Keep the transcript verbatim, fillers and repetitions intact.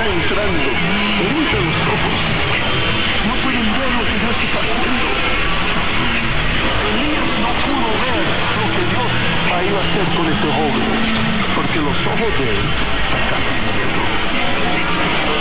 está entrando. Levanta los ojos. No pueden ver lo que Dios está haciendo. Elías no pudo ver lo que Dios iba a hacer con este joven, porque los ojos de él están